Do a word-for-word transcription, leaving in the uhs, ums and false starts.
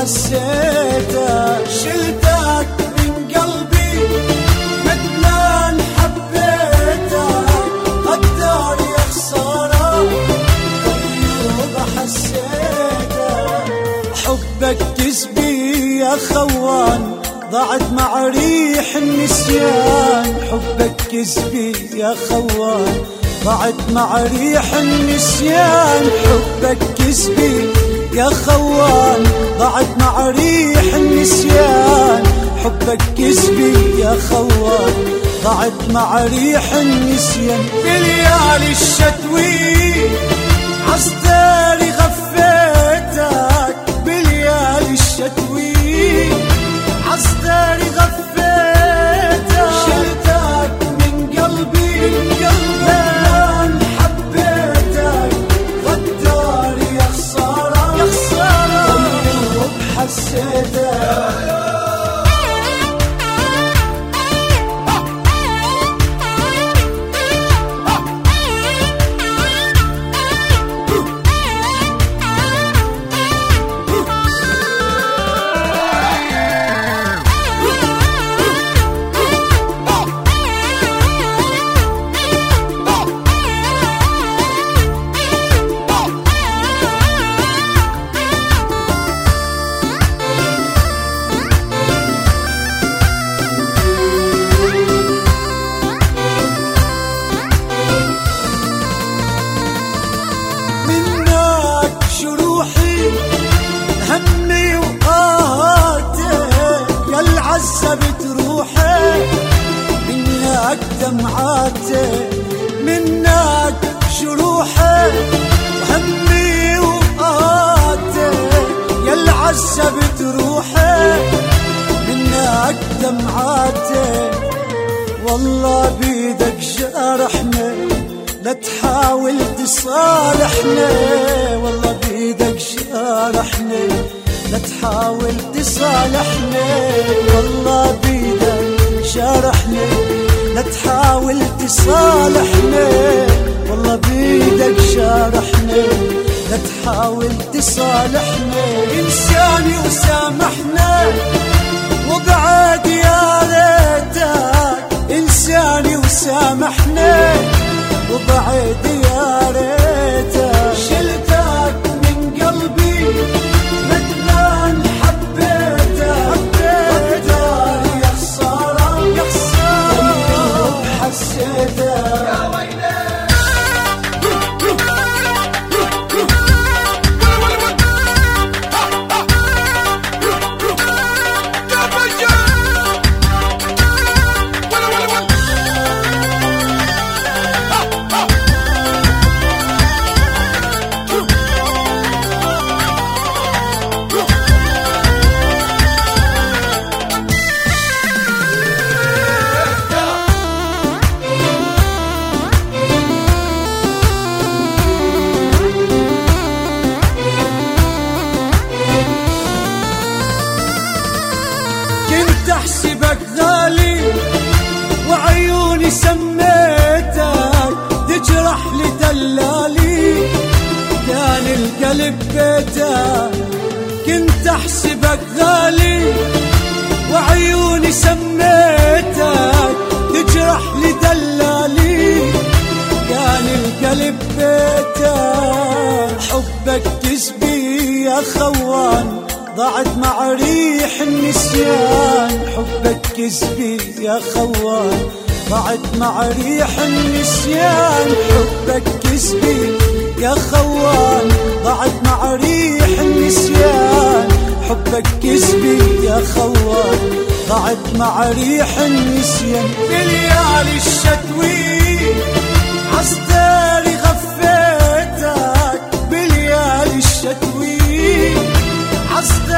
حسيتك، شلتك من قلبي ندمان حبيتك، قدر يا خسارة طيب حسيتك. حبك كذبي يا خوان ضاعت مع ريح النسيان، حبك كذبي يا خوان ضاعت مع ريح النسيان، حبك كذبي يا خوان ضاعت مع ريح النسيان، حبك كذبي يا خوان ضاعت مع ريح النسيان. بليالي الشتوي عالستاري غفيتك، بليالي الشتوي عالستاري غفيتك، شلتك من قلبي من قلبي حبيتك، غدار يا خسارة يا خسارة طيب حسيتك. همي وقهاتي يا عذبت روحي، منك دمعاتي منك جروحي، همي وقهاتي يا عذبت روحي، منك دمعاتي. والله بيدك جرحني لا تحاول تصالحني، والله بيدك جرحني لا تحاول تصالحني، والله بيدك جرحني لا تحاول تصالحني، والله بيدك جرحني لا تحاول تصالحني. انساني وسامحنا وبعد يا ريتك، انساني وسامحنا وبعد يا ريتك، شلتك من قلبي ندمان حبيتك، غدار يا خسارة يا خسارة طيب حسيتك. يا ويلي احسبك غالي وعيوني سميتك، تجرح لي دلالي كان القلب بيتك. كنت احسبك غالي وعيوني سميتك، تجرح لي دلالي كان القلب بيتك. حبك كذبي يا خوان ضاعت مع ريح النسيان، حبك كذبي يا خوان ضاعت مع ريح النسيان، حبك كذبي يا خوان ضاعت مع ريح النسيان، حبك كذبي يا خوان ضاعت مع ريح النسيان. بليالي الشتوي عالستاري غفيتك، بليالي الشتوي عالستاري